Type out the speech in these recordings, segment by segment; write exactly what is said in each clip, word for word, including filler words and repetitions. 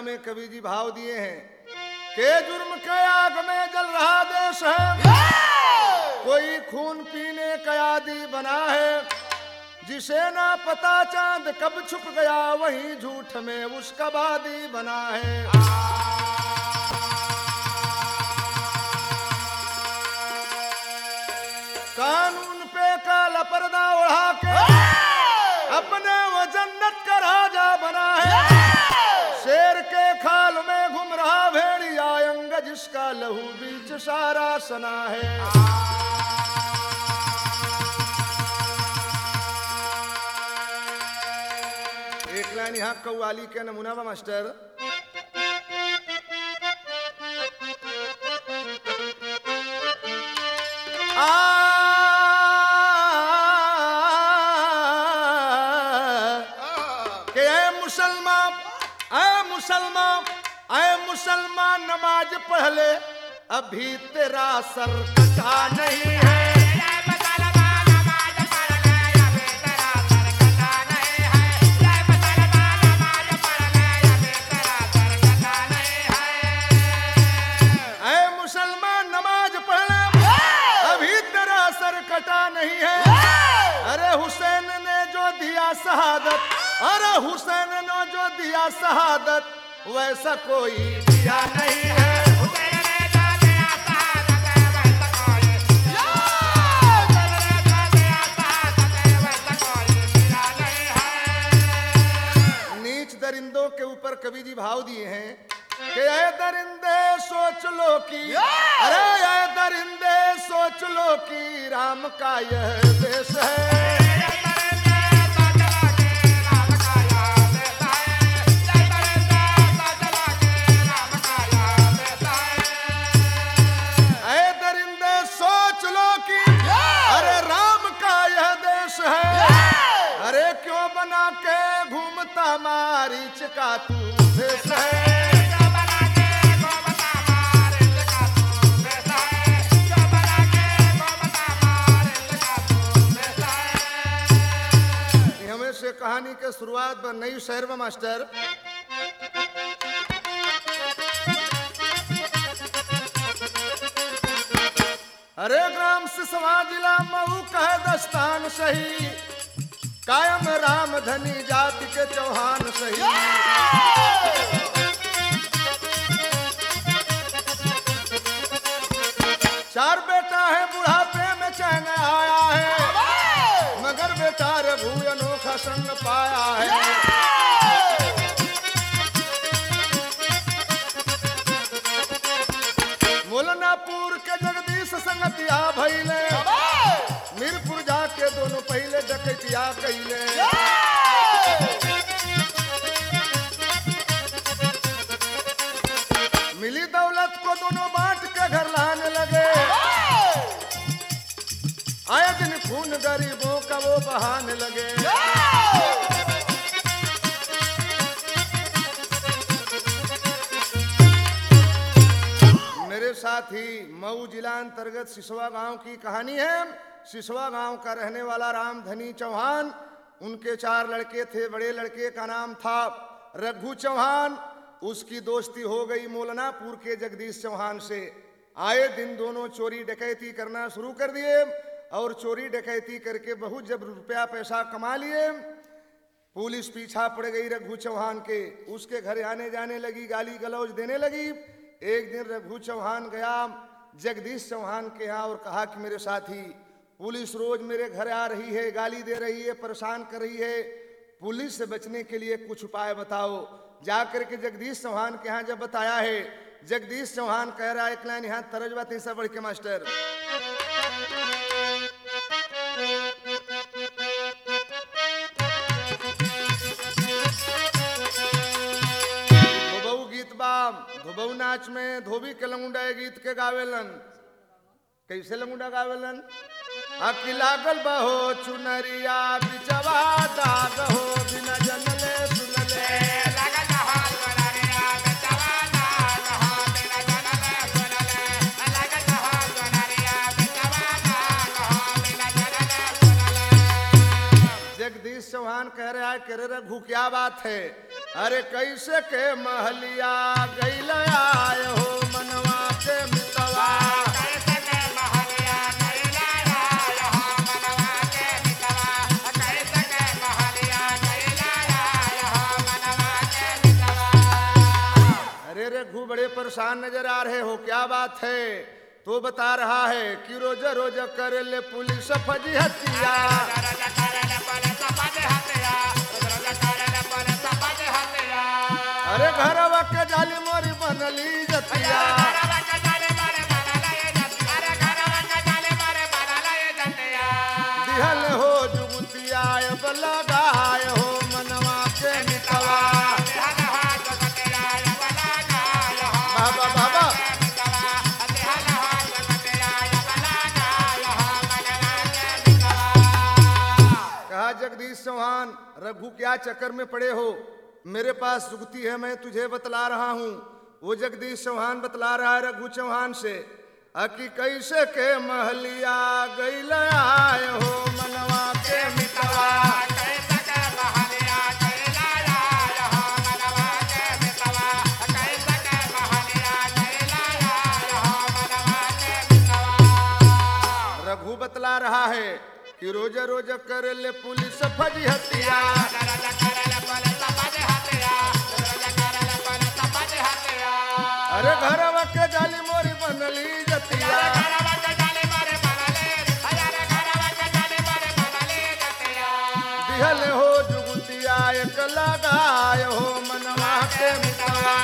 में कवि जी भाव दिए हैं के जुर्म के आग में जल रहा देश है, कोई खून पीने का आदी बना है, जिसे ना पता चांद कब छुप गया वहीं झूठ में उसका वादी बना है। कानून पे काला पर्दा ओढ़ा के अपने वो जन्नत का राजा बना है, शेर के खाल में घूम रहा भेड़िया अंग जिसका लहू बीच सारा सना है। एक लाइन यहाँ कव्वाली के नमूना बा मास्टर। मुसलमान ऐ मुसलमान नमाज पढ़ ले अभी तेरा सर कटा नहीं है। ऐ मुसलमान नमाज पढ़ ले अभी तेरा सर कटा नहीं है। अरे हुसैन ने जो दिया शहादत, अरे हुसैन ने जो दिया शहादत वैसा कोई दिया नहीं है। नीच दरिंदों के ऊपर कवि जी भाव दिए हैं कि ऐ दरिंदे सोच लो कि, अरे ऐ दरिंदे सोच लो कि राम का यह देश है। बना के घूमता मारीच का तू देश है। हमें से कहानी के शुरुआत पर नई शहर में मास्टर। हरे ग्राम से समाज जिला मऊ कहे दस्तान सही, कायम राम धनी जाति के चौहान सही। चार बेटा है बुढ़ापे में चैन आया है, मगर बेटा रघु अनोखा संग पाया है। मुलनापुर के जगदीश संगतिया भैले, मीरपुर जाके दोनों पहले डकैतिया कैले। मिली दौलत को दोनों बांट के घर लाने लगे, आए दिन खून गरीबों का वो बहाने लगे। मेरे साथ ही मऊ जिला अंतर्गत सिसवा गांव की कहानी है। सिसवा गांव का रहने वाला राम धनी चौहान, उनके चार लड़के थे। बड़े लड़के का नाम था रघु चौहान, उसकी दोस्ती हो गई मोलनापुर के जगदीश चौहान से। आए दिन दोनों चोरी डकैती करना शुरू कर दिए और चोरी डकैती करके बहुत जब रुपया पैसा कमा लिए, पुलिस पीछा पड़ गई रघु चौहान के। उसके घर आने जाने लगी, गाली गलौज देने लगी। एक दिन रघु चौहान गया जगदीश चौहान के यहाँ और कहा कि मेरे साथी, पुलिस रोज मेरे घर आ रही है, गाली दे रही है, परेशान कर रही है, पुलिस से बचने के लिए कुछ उपाय बताओ। जाकर के जगदीश चौहान के यहाँ जब बताया है, जगदीश चौहान कह रहा है, एक लाइन यहाँ तरज बात ऐसा बढ़ के मास्टर। धोबऊ गीत बा, धोबऊ नाच में धोबी के लंगुंडा गीत के गावेलन। कैसे लंगुंडा गावेलन? अकी लागल बहो चुनरिया बिचवा दाग हो बिना जनले सुनले। लागल बहो चुनरिया बिचवा दाग हो बिना जनले सुनले। लागल बहो चुनरिया बिचवा दाग हो बिना जनले सुनले। जगदीश चौहान कह रहा है, कह रहे रघु क्या बात है? अरे कैसे के महलिया गैल आय हो मनवा के मितवा कैसे के महलिया गैल आय हो मनवा के मितवा कैसे के महलिया गैल आय हो मनवा के मितवा। अरे रघु बड़े परेशान नजर आ रहे हो, क्या बात है? तो बता रहा है कि रोज रोज कर ले पुलिस फजीहतिया अरे घरवा के जाली मोरी बनली जतिया दिहल हो जुगतिया लगाय हो मनवा के मितवा बाबा बाबा कहा जगदीश चौहान रघु क्या चक्कर में पड़े हो, मेरे पास जुगती है, मैं तुझे बतला रहा हूँ। वो जगदीश चौहान बतला रहा है रघु चौहान से अकी कैसे के महलिया गैल आय हो मनवा के मितवा कैसे के महलिया गैल आय हो मनवा के मितवा कैसे के महलिया गैल आय हो मनवा के मितवा। रघु बतला रहा है कि रोज रोज कर ले पुलिस फजीहतिया अरे घरवा के जाली मोरी बनली जतिया दिहल हो जुगतिया एक लगाय हो मनवा के मितवा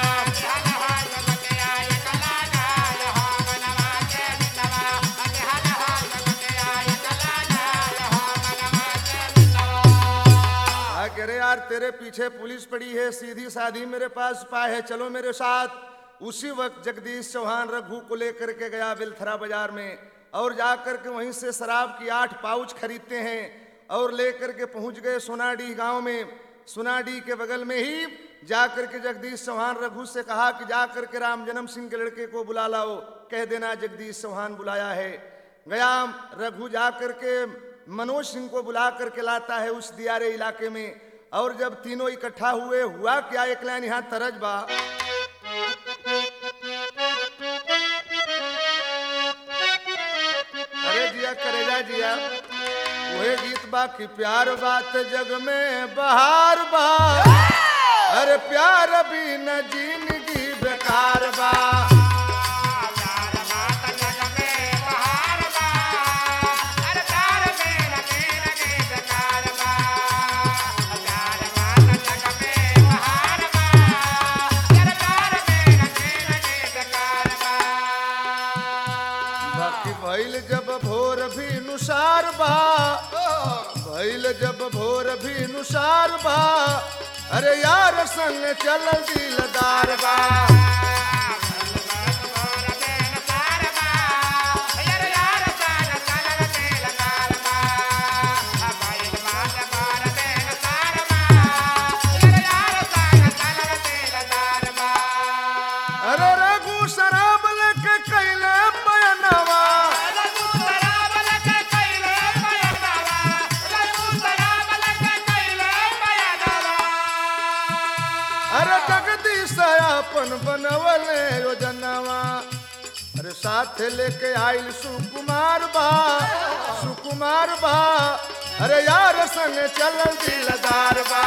अरे यार तेरे पीछे पुलिस पड़ी है, सीधी साधी मेरे पास उपाय है, चलो मेरे साथ। उसी वक्त जगदीश चौहान रघु को लेकर के गया बेलथरा बाजार में और जाकर के वहीं से शराब की आठ पाउच खरीदते हैं और लेकर के पहुंच गए सोनाडी गांव में। सोनाडी के बगल में ही जाकर के जगदीश चौहान रघु से कहा कि जाकर के राम जन्म सिंह के लड़के को बुला लाओ, कह देना जगदीश चौहान बुलाया है। गया रघु जाकर के मनोज सिंह को बुला करके लाता है उस दियारे इलाके में। और जब तीनों इकट्ठा हुए, हुआ क्या, एक लाइन यहाँ तरज बा। अरे जिया करेगा जिया वही गीत बा कि प्यार बात जग में बहार बा, अरे प्यार भी न जिंदगी बेकार बा। भइल जब भोर भी नुसार बा, भइल जब भोर भी नुसार बा, अरे यार संग चल दिलदार बा। अरे रघु शराब लेके कैले पयनवा अरे जगदीश अपन बनवले योजनवा, अरे साथ लेके आइल सुकुमार बा, सुकुमार बा, अरे यार संग चलल दिलदार बा।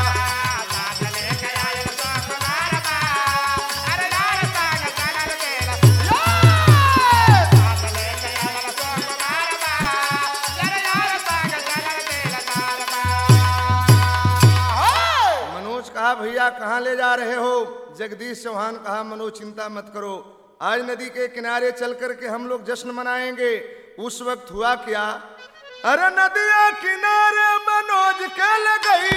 कहा भैया कहाँ ले जा रहे हो? जगदीश चौहान कहा मनोज चिंता मत करो, आज नदी के किनारे चल कर के हम लोग जश्न मनाएंगे। उस वक्त हुआ क्या, अरे नदिया किनारे मनोज के लगई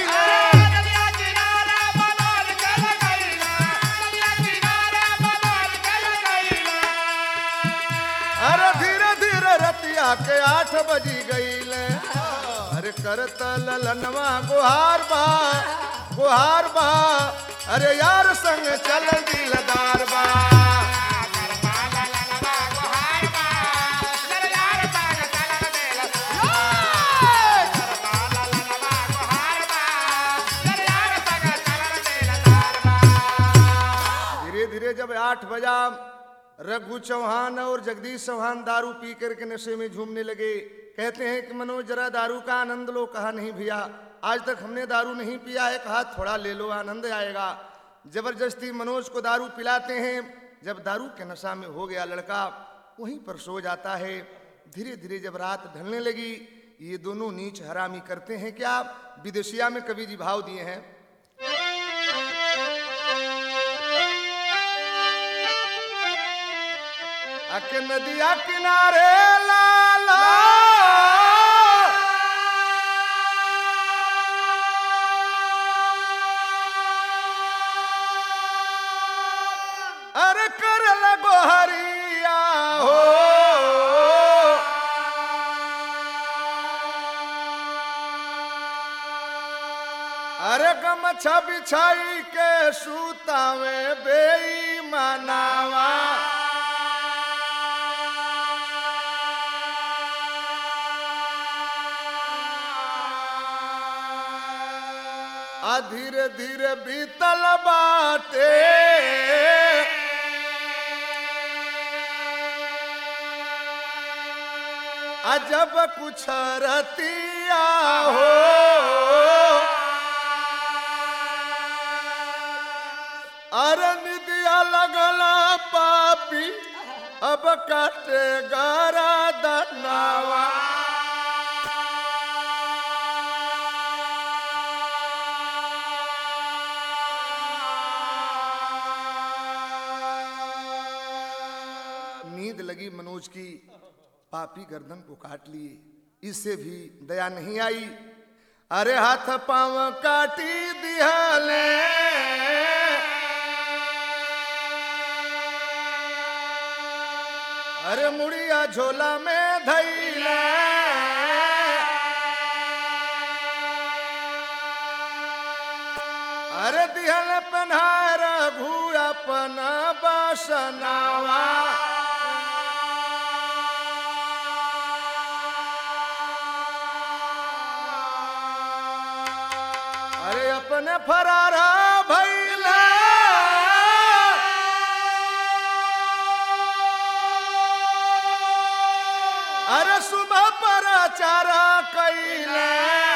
अरे धीरे धीरे रतिया के आठ बजी गई। अरे करत ललनवा गुहार बा, गुहार बा, अरे यार संग चल दिलदार बा। धीरे जब आठ बजा, रघु चौहान और जगदीश चौहान दारू पी करके नशे में झूमने लगे। कहते हैं कि मनोज जरा दारू का आनंद लो। कहा नहीं भैया, आज तक हमने दारू नहीं पिया है। कहा थोड़ा ले लो, आनंद आएगा। जबरदस्ती मनोज को दारू पिलाते हैं। जब दारू के नशा में हो गया लड़का, वहीं पर सो जाता है। धीरे धीरे जब रात ढलने लगी, ये दोनों नीच हरामी करते हैं क्या? विदेशिया में कवि जी भाव दिए हैं। अके नदिया किनारे लाला अरे कर लगो हरिया हो, अरे गमछा बिछाई के सूतावे बेईमानावा, धीरे धीरे बीतल बाटे अजब कुछ रतिया हो, अरे निदिया लगला पापी अब काटे गारा दनावा, लगी मनोज की, पापी गर्दन को काट लिए। इससे भी दया नहीं आई। अरे हाथ पांव काटी दिहाले, अरे मुड़िया झोला में धैले, अरे दिहल पन्हार रघु अपन बसनावा, अपने फरारा भैला, अरे सुबह पर चारा कैले,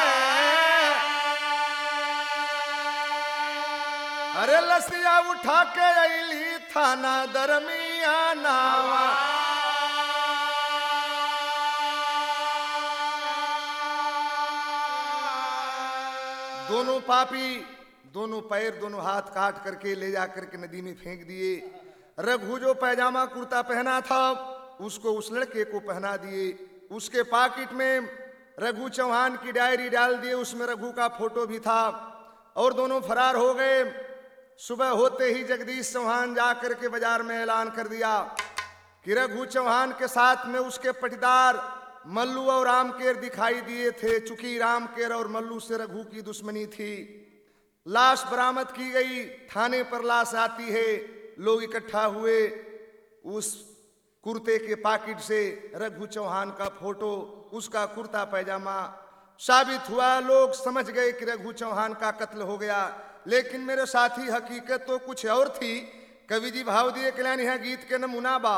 अरे लसिया उठा के अली थाना दरमियानावा, दोनों पापी दोनों पैर दोनों हाथ काट करके ले जा करके नदी में फेंक दिए। रघु जो पैजामा कुर्ता पहना था उसको उस लड़के को पहना दिए। उसके पॉकेट में रघु चौहान की डायरी डाल दिए, उसमें रघु का फोटो भी था और दोनों फरार हो गए। सुबह होते ही जगदीश चौहान जा करके बाजार में ऐलान कर दिया कि रघु चौहान के साथ में उसके पटीदार मल्लू और रामकेर दिखाई दिए थे। चूंकि रामकेर और मल्लू से रघु की दुश्मनी थी। लाश बरामद की गई, थाने पर लाश आती है, लोग इकट्ठा हुए। उस कुर्ते के पॉकेट से रघु चौहान का फोटो, उसका कुर्ता पैजामा साबित हुआ। लोग समझ गए कि रघु चौहान का कत्ल हो गया। लेकिन मेरे साथी हकीकत तो कुछ और थी। कवि जी भाव दिए कल्याणी है गीत के नमूना बा।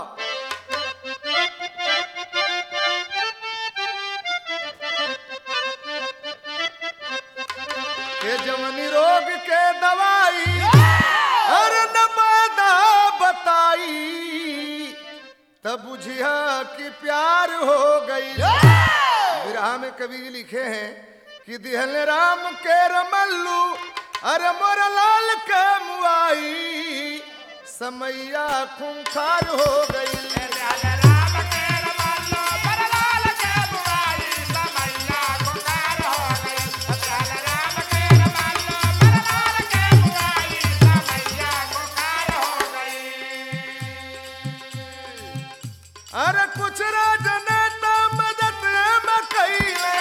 के जवनी रोग के दवाई हर नबादा बताई, तब बुझिया कि प्यार हो गई। विरहा में कवि जी लिखे हैं कि दिहल राम के रमल्लू अरे मोर लाल के मुआई, समैया खूंखार हो गई। अरे कुछ राजनेता मदद में कइले,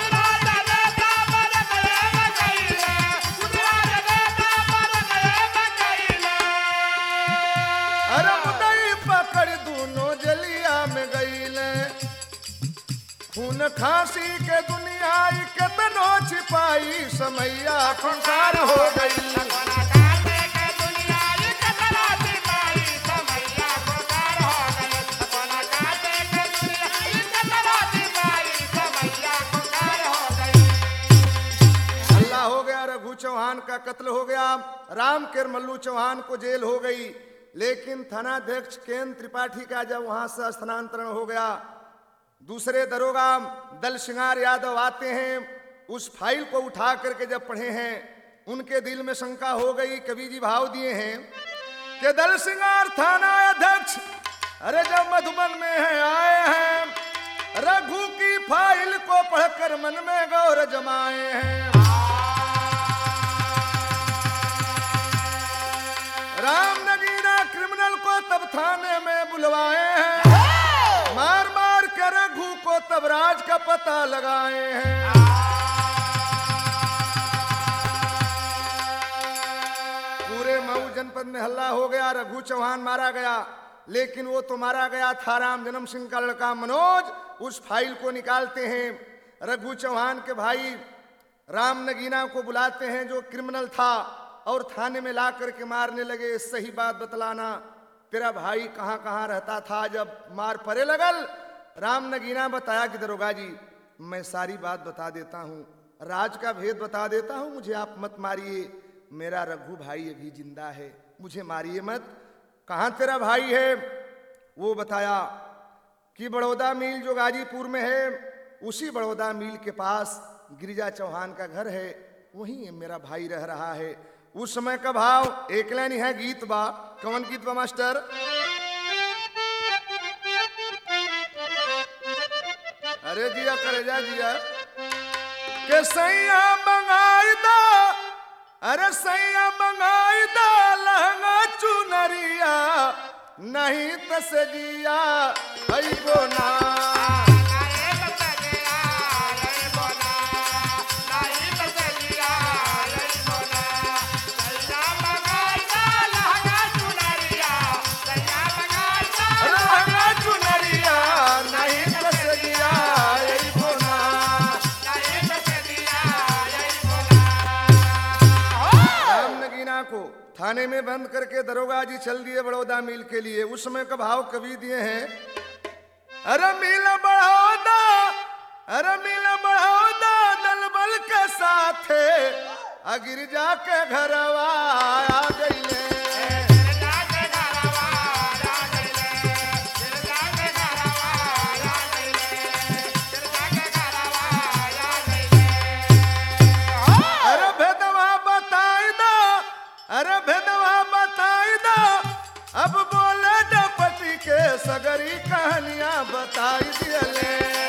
अरे मुदई पकड़ दोनों जलिया में गईले। खून खांसी के दुनिया कितनो छिपाई, समैया खूंखार हो गई। कत्ल हो गया। राम के मल्लू चौहान को जेल हो गई। लेकिन थानाध्यक्ष केन त्रिपाठी का जब वहां से स्थानांतरण हो गया, दूसरे दरोगा दल सिंगार यादव आते हैं। उस फाइल को उठा करके जब पढ़े हैं, उनके दिल में शंका हो गई। कवि जी भाव दिए हैं कि दल सिंगार थाना अध्यक्ष अरे जब मधुबन में है आए हैं, रघु की फाइल को पढ़कर मन में गौर जमाए हैं। राम नगीना क्रिमिनल को तब थाने में बुलवाए हैं, मार मार के रघु को तब राज का पता लगाए हैं। पूरे मऊ जनपद में हल्ला हो गया, रघु चौहान मारा गया। लेकिन वो तो मारा गया था, राम जन्म सिंह का लड़का मनोज उस फाइल को निकालते हैं। रघु चौहान के भाई राम नगीना को बुलाते हैं जो क्रिमिनल था, और थाने में ला करके मारने लगे। सही बात बतलाना, तेरा भाई कहाँ कहाँ रहता था जब मार पड़े लगल। राम नगीना बताया कि दरोगा जी मैं सारी बात बता देता हूँ, राज का भेद बता देता हूँ, मुझे आप मत मारिए। मेरा रघु भाई अभी जिंदा है, मुझे मारिए मत। कहाँ तेरा भाई है? वो बताया कि बड़ौदा मिल जो गाजीपुर में है, उसी बड़ौदा मिल के पास गिरिजा चौहान का घर है, वहीं मेरा भाई रह रहा है। उस समय का भाव एक लाइन है, गीत बा। कौन गीत बा मास्टर? अरे जिया करे जा जिया के सैया मंगाई दा, अरे सैया मंगाई दा लहंगा चुनरिया, नहीं तो सजिया अइबो ना। थाने में बंद करके दरोगा जी चल दिए बड़ौदा मिल के लिए। उस समय का भाव कवि दिए हैं, अरे मिल बड़ौदा, अरे मिल बड़ौदा दलबल के साथ अगिर जाके घरवा आ गईले। अरे भेदवा बताई दो, अब बोले डपटी के सगरी कहानियां बताई दियले।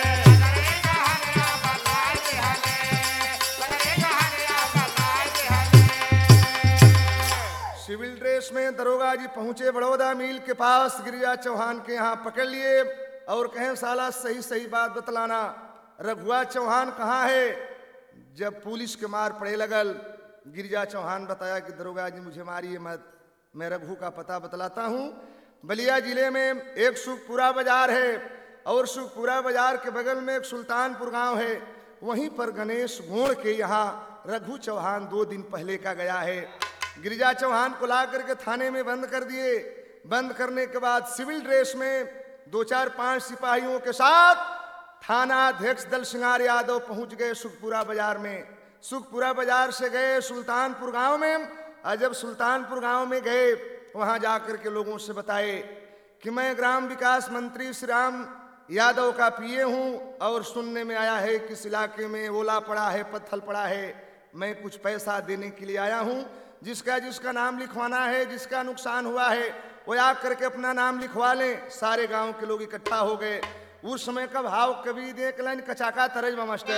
सिविल ड्रेस में दरोगा जी पहुंचे बड़ौदा मिल के पास, गिरिजा चौहान के यहाँ पकड़ लिए और कहें साला सही सही बात बतलाना, रघुआ चौहान कहाँ है? जब पुलिस के मार पड़े लगल, गिरिजा चौहान बताया कि दरोगा जी मुझे मारिए मत, मैं रघु का पता बतलाता हूँ। बलिया जिले में एक सुखपुरा बाजार है और सुखपुरा बाजार के बगल में एक सुल्तानपुर गांव है, वहीं पर गणेश गोड़ के यहाँ रघु चौहान दो दिन पहले का गया है। गिरिजा चौहान को ला करके थाने में बंद कर दिए। बंद करने के बाद सिविल ड्रेस में दो चार पांच सिपाहियों के साथ थाना अध्यक्ष दल सिंगार यादव पहुंच गए सुखपुरा बाजार में। सुखपुरा बाजार से गए सुल्तानपुर गांव में, और जब सुल्तानपुर गांव में गए वहां जाकर के लोगों से बताए कि मैं ग्राम विकास मंत्री श्री राम यादव का पीए हूं और सुनने में आया है कि इस इलाके में ओला पड़ा है, पत्थर पड़ा है, मैं कुछ पैसा देने के लिए आया हूं। जिसका जिसका नाम लिखवाना है, जिसका नुकसान हुआ है वो आ करके अपना नाम लिखवा लें। सारे गांव के लोग इकट्ठा हो गए। उस समय का भाव कवि देख लाइन कचाका तरज मास्टर।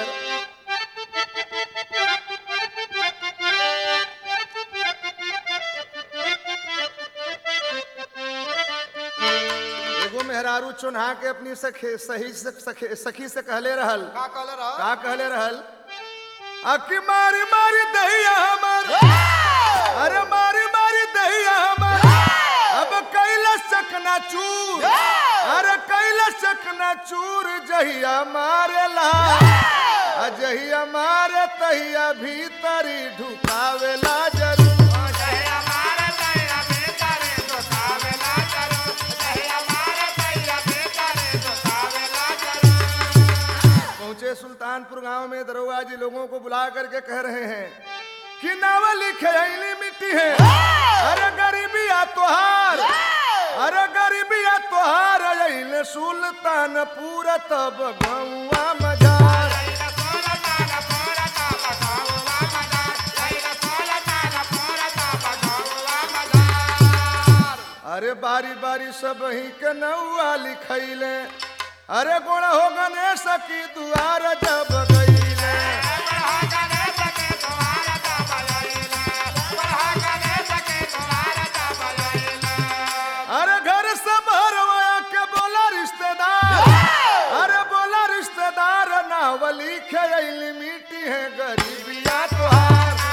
मेहरारू चुन्हा के अपनी सखी सही सखी, सखी से कहले रहल, का कहले रहल, का कहले रहल अकी मारी मारी दहिया हमार, अरे मारी मारी दहिया हमार, अब कैला सकना चूर, अरे कैला सकना चूर, जहिया मारेला जहिया मारे तहिया भीतरी ढुकावेला जरूर। पहुंचे सुल्तानपुर गांव में, दरोगा जी लोगों को बुला करके कह रहे हैं कि नाव लिखे अली मिट्टी है अरे गरीबिया तोहार अरे गरीबिया तोहार अइले सुल्तानपुर तब गौवा मजार अरे बारी बारी सब ही के नौआ लिखैले अरे गोड़ हो गणेश की दुआर जब गईले अरे घर से भरवाया के बोला रिश्तेदार अरे बोला रिश्तेदार नाव लिखे अइली मिट्टी है गरीबिया तोहार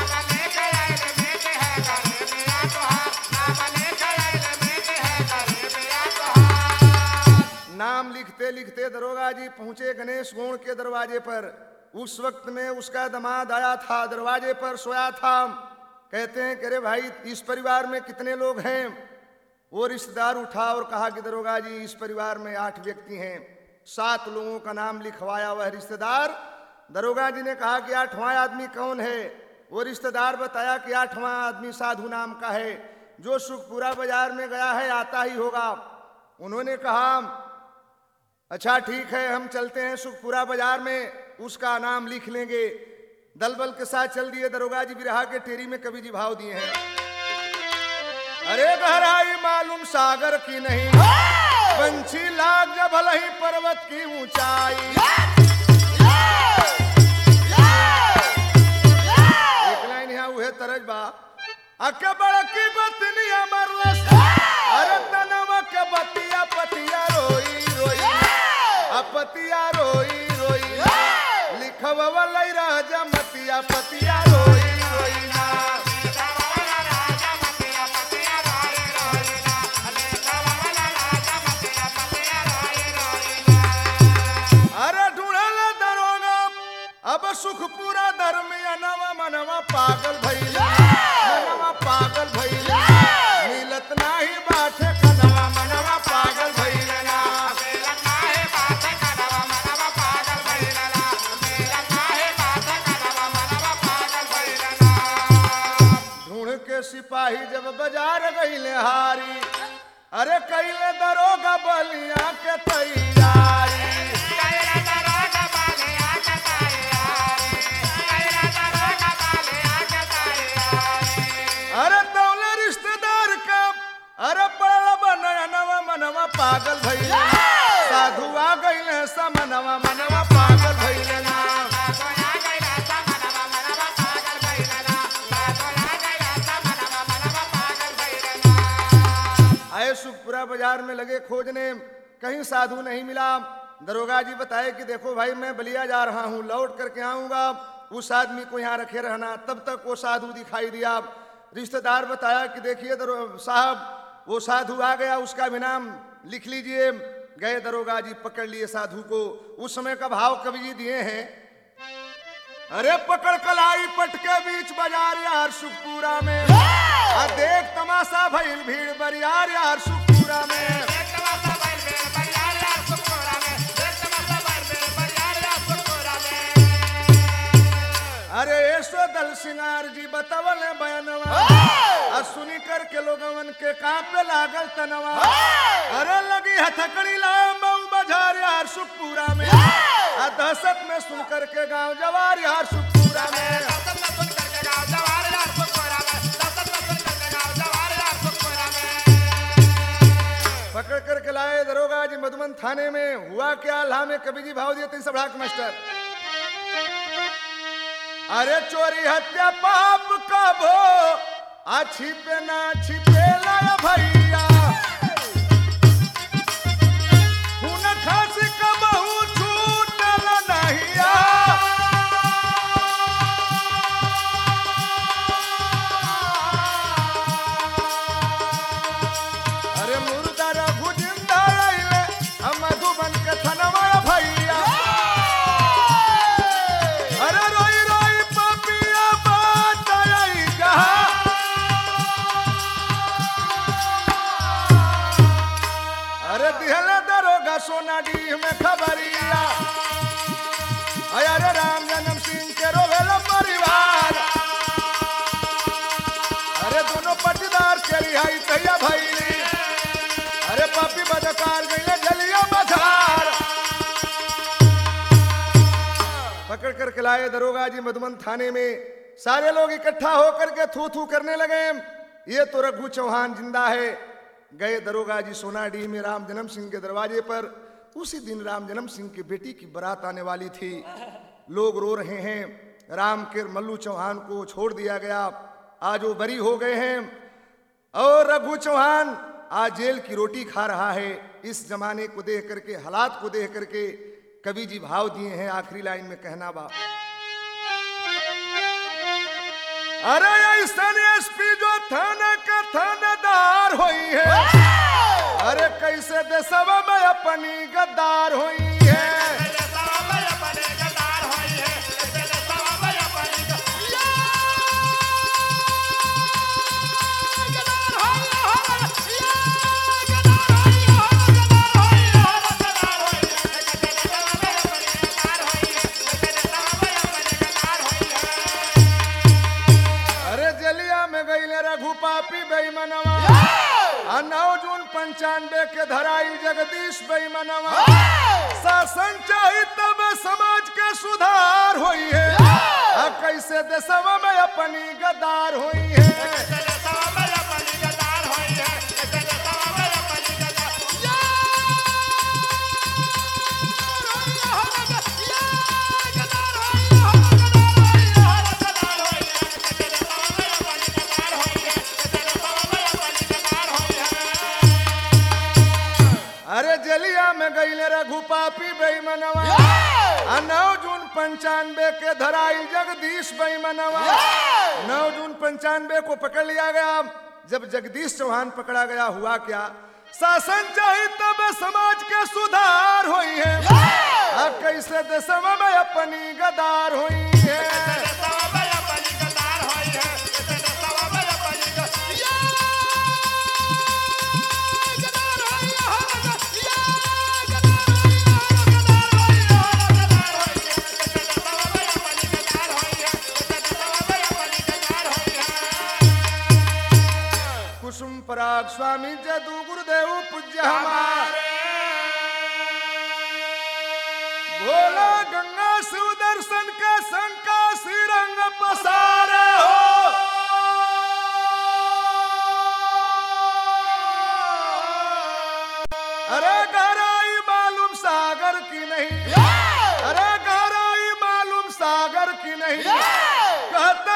नाम लिखते लिखते दरोगा जी पहुंचे गणेश गोण के दरवाजे पर। उस वक्त में उसका दामाद आया था, दरवाजे पर सोया था। कहते हैं कि अरे भाई इस परिवार में कितने लोग हैं? वो रिश्तेदार उठा और कहा कि दरोगा जी इस परिवार में आठ व्यक्ति हैं। सात लोगों का नाम लिखवाया वह रिश्तेदार। दरोगा जी ने कहा कि आठवां आदमी कौन है? वो रिश्तेदार बताया कि आठवां आदमी साधु नाम का है, जो सुखपुरा बाजार में गया है, आता ही होगा। उन्होंने कहा अच्छा ठीक है, हम चलते हैं सुखपुरा बाजार में, उसका नाम लिख लेंगे। दल बल के साथ चल दिए। दरोगा जी बिरहा के टेरी में कवि जी भाव दिए हैं। अरे गहराई मालूम सागर की नहीं, पंछी लाग जब भलही पर्वत की ऊंचाई। एक लाइन यहाँ उहे तरज बा अके बड़की बतनिया मरलस अरे तनवा के बतिया पतिया रोई रोई अपतिया रोई रोई लिखवा लई राजा मतिया पतिया रोई रोई ना। अरे ढूंढल दरोगा अब सुखपुरा दरमिया नवा मनवा पागल भइला मनवा पागल भइला मिलत नाही बाटे कनवा मनवा पागल भइला ना। ढूंढ के सिपाही जब बाजार गईले हारी, अरे कैले दरोगा बलिया के तैयारी। अरे तौले रिश्तेदार का अरे पड़ल बनया नवा मनवा पागल भइले साधु आ गईले समनवा मनवा पागल भइले ना। आए सुखपुरा बाजार में लगे खोजने, कहीं साधु नहीं मिला। दरोगा जी बताए कि देखो भाई मैं बलिया जा रहा हूँ, लौट करके आऊंगा, उस आदमी को यहाँ रखे रहना। तब तक वो साधु दिखाई दिया। रिश्तेदार बताया कि देखिए साहब वो साधु आ गया, उसका भी नाम लिख लीजिए। गए दरोगा जी, पकड़ लिए साधु को। उस समय का भाव कवि जी दिए हैं। अरे पकड़ कलाई पट के बीच बाजार यार सुखपुरा में, आ देख तमाशा भइल भीड़ बरियार यार सुखपुरा में। अरे ऐसो दल सिंगार जी बतावल बयानवा, आ सुनी करके लोगवन के कांपे लागल तनवा। अरे लगी हथकड़ी लाम बाजार यार सुखपुरा में, आ दहशत में सुन करके गांव जवार यार सुखपुरा में। पकड़ करके लाए दरोगा जी मधुबन थाने में। हुआ क्या ला में कवि जी भाव दिए थे सबड़ाक मास्टर। अरे चोरी हत्या पाप का भो आ छिपे ना छिपे ला भैया, खून खांसी का बहु छूटल नहिया। अरे मुर्दा रघु जिंदा रहिले हम मधुबन के थनवा भैया। अरे रोई रोई पपिया बात आई जहां, अरे दिहले दरोगा सोना डी में खबरिया। अरे राम जन्म सिंह के रोवेला परिवार, रिहाई तैया भैली अरे पापी बदकार गईले जलिया बधार पकड़ कर के लाए दरोगा जी मधुबन थाने में सारे लोग इकट्ठा होकर के थू थू करने लगे ये तो रघु चौहान जिंदा है गए दरोगा जी सोनाडीह में राम जन्म सिंह के दरवाजे पर उसी दिन राम जन्म सिंह की बेटी की बारात आने वाली थी लोग रो रहे हैं राम के मल्लू चौहान को छोड़ दिया गया आज वो बरी हो गए हैं और रघु चौहान आज जेल की रोटी खा रहा है इस जमाने को देख करके हालात को देख करके कवि जी भाव दिए हैं आखिरी लाइन में कहना बा अरे ऐसन एसपी जो थाना का थानेदार हुई है अरे कैसे देशवा में अपनी गद्दार हुई है पापी बेईमानवा नौ जून पंचानवे के धराई जगदीश बेईमानवा शासन चाही तब समाज के सुधार हुई है कैसे देशवा में अपनी गद्दार हुई है अरे जलिया में गईले रघु पापी बेईमानवा नौ जून पंचानवे के धराई जगदीश बेईमानवा नौ जून पंचानवे को पकड़ लिया गया जब जगदीश चौहान पकड़ा गया हुआ क्या शासन चाही तब समाज के सुधार हुई है कैसे देशवा में अपनी गद्दार हुई है कुसुम पराग स्वामी जदू गुरुदेव पूज्य हमारे भोला गंगा शिव दर्शन के शंका श्रीरंग पसारे हो अरे गहराई मालूम सागर की नहीं अरे गहराई मालूम सागर की नहीं कहते